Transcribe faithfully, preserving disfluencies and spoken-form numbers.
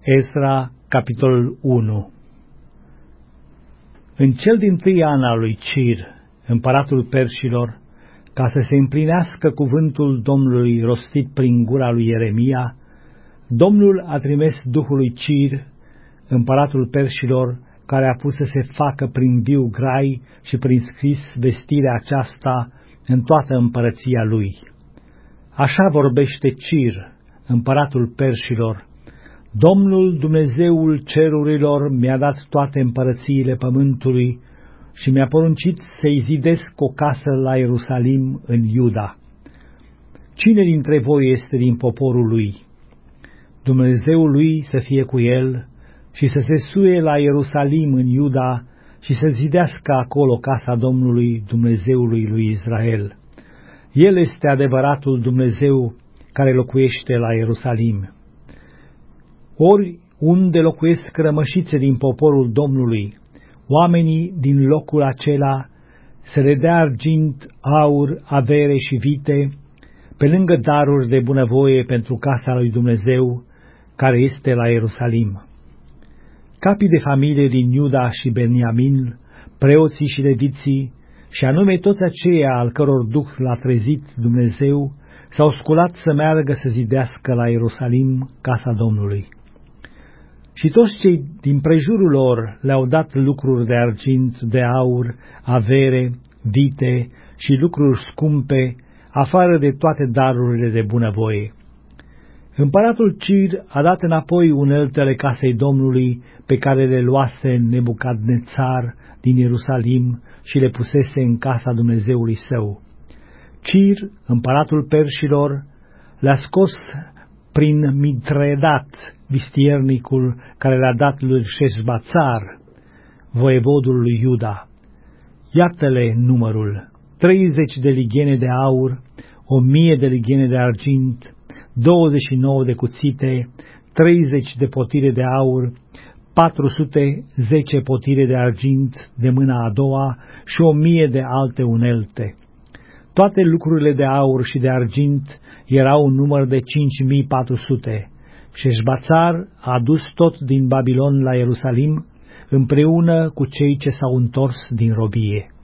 Ezra, capitolul unu. În cel dintâi an al lui Cir, împăratul Perșilor, ca să se împlinească cuvântul Domnului rostit prin gura lui Ieremia, Domnul a trimis Duhul lui Cir, împăratul Perșilor, care a pus să se facă prin viu grai și prin scris vestirea aceasta în toată împărăția lui. Așa vorbește Cir, împăratul Perșilor: Domnul Dumnezeul cerurilor mi-a dat toate împărățiile pământului și mi-a poruncit să-i zidesc o casă la Ierusalim în Iuda. Cine dintre voi este din poporul lui? Dumnezeul lui să fie cu el și să se suie la Ierusalim în Iuda și să zidească acolo casa Domnului Dumnezeului lui Israel. El este adevăratul Dumnezeu care locuiește la Ierusalim. Ori unde locuiesc rămășițe din poporul Domnului, oamenii din locul acela să le dea argint, aur, avere și vite, pe lângă daruri de bunăvoie pentru casa lui Dumnezeu, care este la Ierusalim. Capii de familie din Iuda și Beniamin, preoții și leviții, și anume toți aceia al căror duh l-a trezit Dumnezeu, s-au sculat să meargă să zidească la Ierusalim casa Domnului. Și toți cei din prejurul lor le-au dat lucruri de argint, de aur, avere, vite și lucruri scumpe, afară de toate darurile de bunăvoie. Împăratul Cir a dat înapoi uneltele casei Domnului pe care le luase Nebucadnețar din Ierusalim și le pusese în casa Dumnezeului său. Cir, împăratul Perșilor, le-a scos prin Mitredat, vistiernicul care le-a dat lui Șeșbațar, voievodul lui Iuda. Iată-le numărul: treizeci de lighene de aur, o mie de lighene de argint, douăzeci și nouă de cuțite, treizeci de potire de aur, patru sute zece potire de argint de mâna a doua și o mie de alte unelte. Toate lucrurile de aur și de argint erau un număr de cinci mii patru sute. Șeșbațar a adus tot din Babilon la Ierusalim, împreună cu cei ce s-au întors din robie.